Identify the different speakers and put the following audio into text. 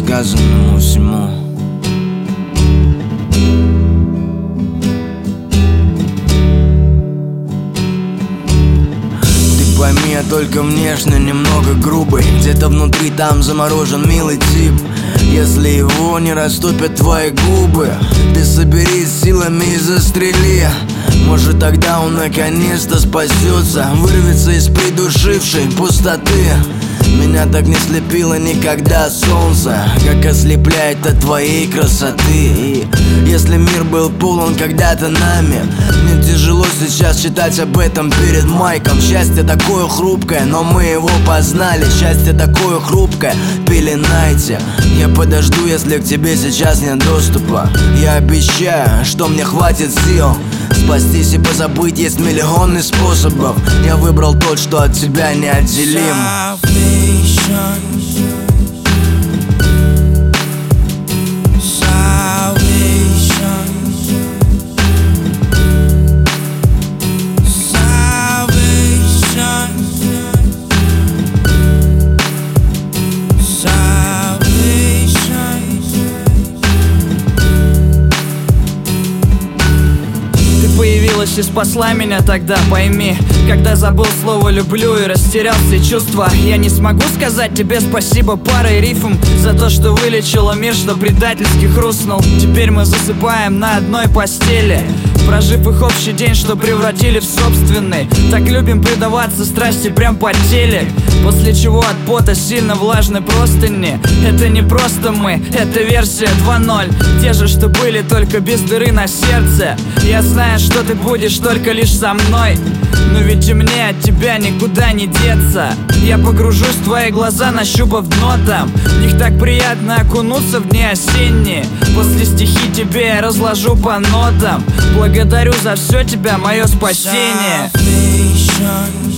Speaker 1: сказанному всему. Ты пойми, я только внешне немного грубый. Где-то внутри там заморожен милый тип. Если его не растопят твои губы, ты соберись силами и застрели. Может, тогда он наконец-то спасется, вырвется из придушившей пустоты. Меня так не слепило никогда солнце, как ослепляет от твоей красоты. И если мир был полон когда-то нами, мне тяжело сейчас читать об этом перед майком. Счастье такое хрупкое, но мы его познали. Счастье такое хрупкое, пеленайте. Я подожду, если к тебе сейчас нет доступа. Я обещаю, что мне хватит сил спастись и позабыть, есть миллионы способов. Я выбрал тот, что от тебя неотделим.
Speaker 2: Появилась и спасла меня тогда, пойми. Когда забыл слово «люблю» и растерял все чувства, я не смогу сказать тебе спасибо парой рифм за то, что вылечила мир, что предательски хрустнул. Теперь мы засыпаем на одной постели, прожив их общий день, что превратили в собственный. Так любим предаваться страсти прям под телек, после чего от пота сильно влажны простыни. Это не просто мы, это версия 2.0. Те же, что были, только без дыры на сердце. Я знаю, что ты будешь только лишь со мной, но ведь и мне от тебя никуда не деться. Я погружусь в твои глаза, нащупав дно там. В них так приятно окунуться в дни осенние. После стихи тебе я разложу по нотам. Благодарю за все тебя, мое спасение.